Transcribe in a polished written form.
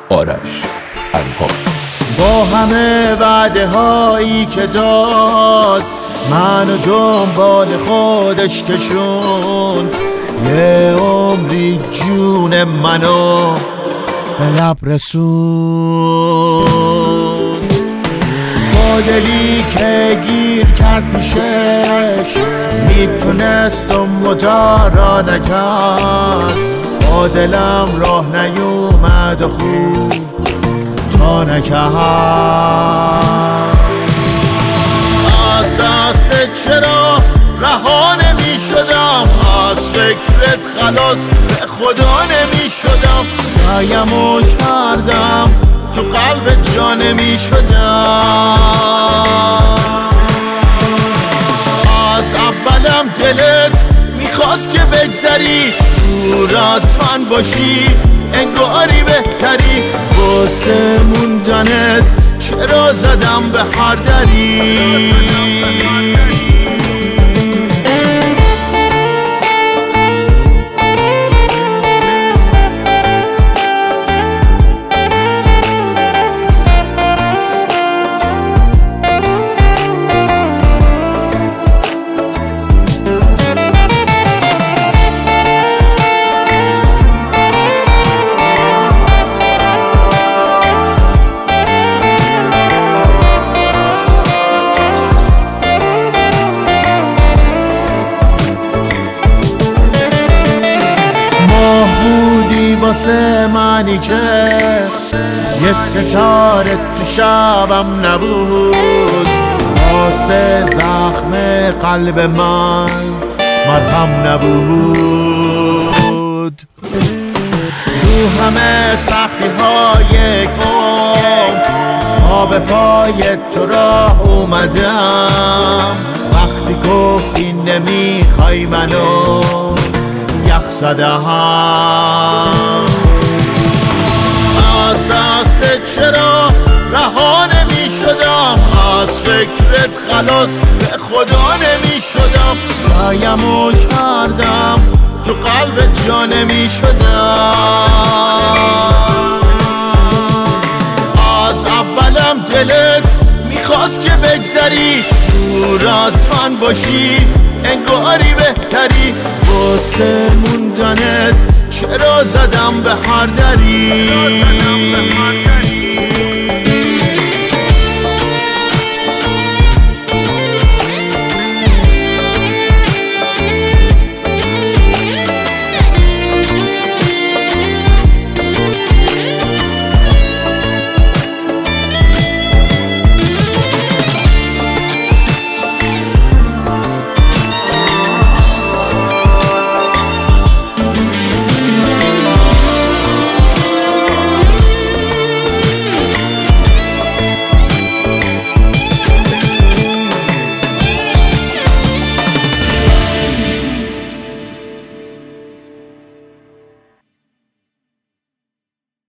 آرش عنقا. با همه وعده هایی که داد منو دنبال خودش کشون، یه عمری جون منو به لب رسون. با دلی که گیر کرد پیشش میتونست و مدارا نکرد، با دلم راه نیومد و خوب تا نکرد. از دست چرا رها نمی شدم، از فکرت خلاص به خدا نمی شدم. سعیمو کردم تو قلب جا نمی شدم. از اولم دلت میخواست که بگذری، دور از من باشی انگاری بهتری. واسه موندنت چرا زدم به هر دری. واسه منی که یه ستاره تو شبم نبود، واسه زخم قلب من مرهم نبود. تو همه سختی های عمر پا به پای تو راه اومدم، وقتی گفتی نمیخوای منو یخ زدم. از دست چرا رها نمی شدم، از فکرت خلاص به خدا نمی شدم. سعیمو کردم تو قلب جا نمی شدم. از اولم دلت میخواست که بگذری، دور از من باشی انگاری بهتری. واسه موندنت چرا زدم به هر دری.